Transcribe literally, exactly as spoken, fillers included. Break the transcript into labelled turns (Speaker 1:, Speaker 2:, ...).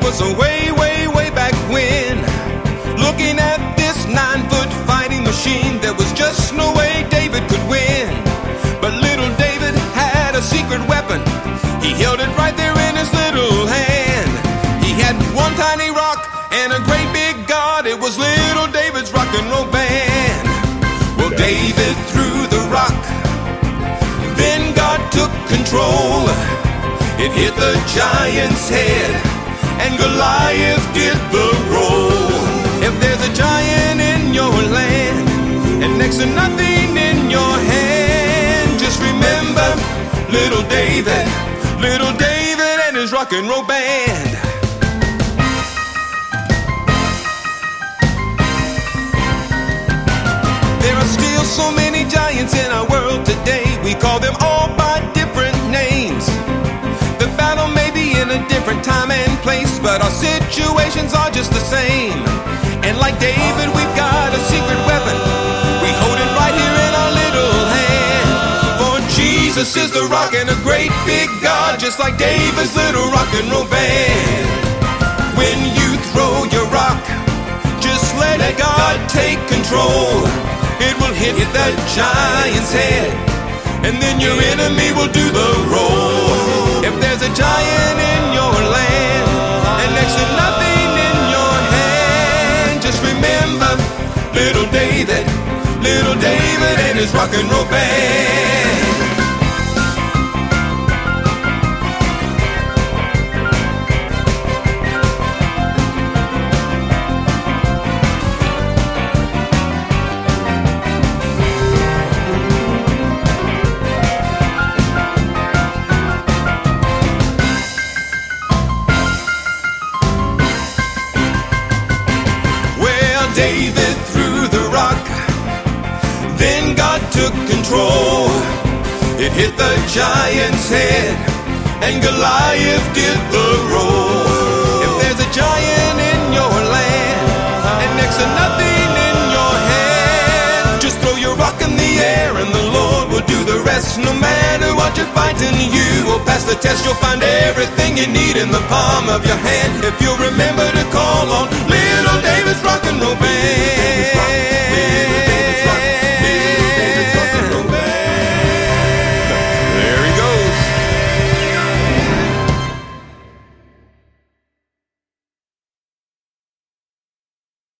Speaker 1: was a way, way, way back when. Looking at this nine-foot fighting machine, there was just no way David could win. But little David had a secret weapon. He held it right there in his little hand. He had one tiny rock and a great big God. It was little David's rock and roll band. Well, David threw the rock, then God took control. It hit the giant's head, and Goliath did the roll. If there's a giant in your land, and next to nothing in your hand, just remember little David, little David and his rock and roll band. There are still so many giants in our world today. We call them all by different names. The battle may be in a different time and place, but our situations are just the same. And like David, we've got a secret weapon. We hold it right here in our little hand. For Jesus is the rock and a great big God, just like David's little rock and roll band. When you throw your rock, just let God take control. It will hit that giant's head, and then your enemy will do the roll. If there's a giant in your land, and next to nothing in your hand, just remember little David, little David and his rock and roll band. David threw the rock, then God took control. It hit the giant's head, and Goliath did the roll. If there's a giant in your land, and next to nothing in your hand, just throw your rock in the air and the Lord will do the rest. No matter what you're fighting, you will pass the test. You'll find everything you need in the palm of your hand. If you'll remember